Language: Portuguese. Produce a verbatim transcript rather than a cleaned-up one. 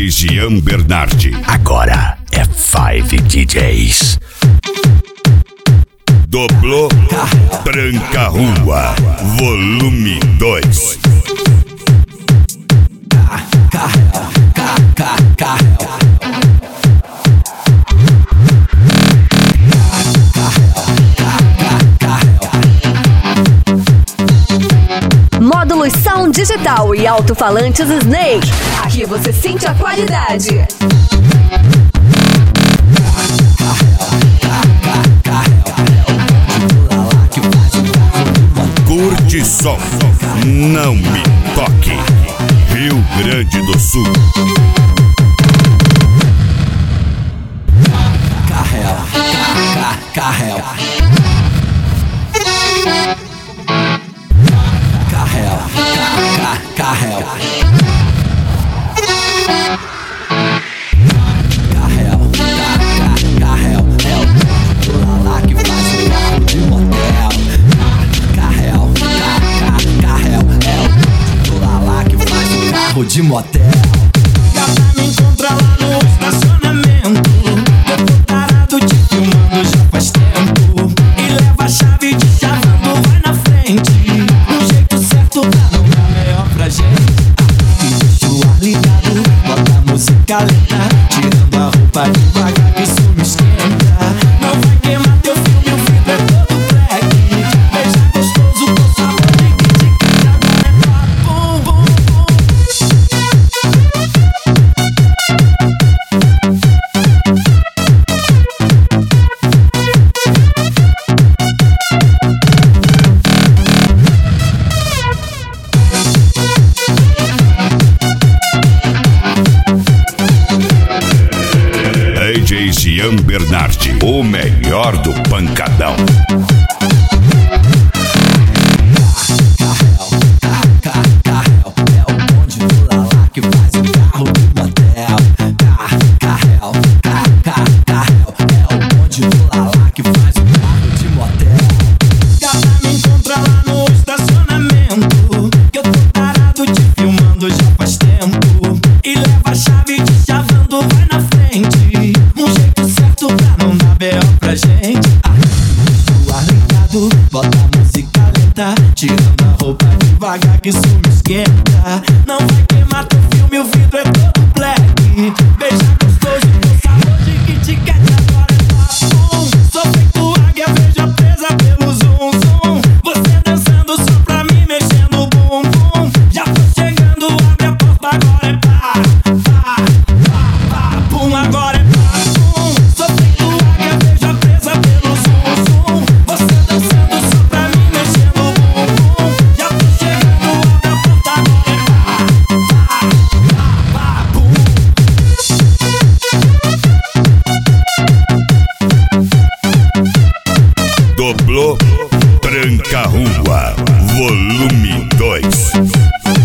J Jean Bernardi. Agora é Five D Js. Doblô Tranca Rua, volume dois. Módulos Sound Digital e alto-falantes Snake. Aqui você sente a qualidade. Curte som, não me toque. Rio Grande do Sul. Carrel, Carrel, Carrel, Carrel, Carrel, Carrel, é o lá que faz o carro de motel. Carrel, Carrel, é o lá que faz o carro de motel. Gata me encontra lá no estacionamento. Eu tô parado te filmando já faz tempo. E leva a chave de chavando, vai na frente. Um jeito certo pra não dar melhor pra gente. E deixa o ar ligado, bota a música lenta. Tirando a roupa devagar que isso me esquenta. Não vai queimar teu filme, o vidro é todo black. Beija gostoso com sabor de Kit Kat. Agora é pá, bum, bum, D J Jean Bernardi, o melhor do pancadão. Carrel, é o bonde do Lala que faz o carro de motel. Carrel, Carrel, é o bonde do Lala que faz o carro de motel. Gata me encontra lá no estacionamento. Que eu tô parado te filmando já faz tempo. E leva a chave de chavando, vai na frente. Um jeito certo pra não dar B O pra gente. Deixa o ar ligado, bota a música lenta. Tirando a roupa devagar que isso me esquenta. Não vai queimar teu filme, o vidro é todo black. Beija gostoso com sabor de Kit Kat. Agora é papum. Sou feito águia, veja presa pelo zum zum. Você dançando só pra mim, mexendo o bumbum. Já tô chegando, abre a porta, agora é pá, pá, pá, pá, pum. Agora é papum. Sou feito águia, veja presa pelo zum zum. Você dançando só pra mim, mexendo o bumbum. Já tô chegando, abre a porta, agora é pá, pá, pá, pá, pum. Doblô Tranca Rua, volume dois.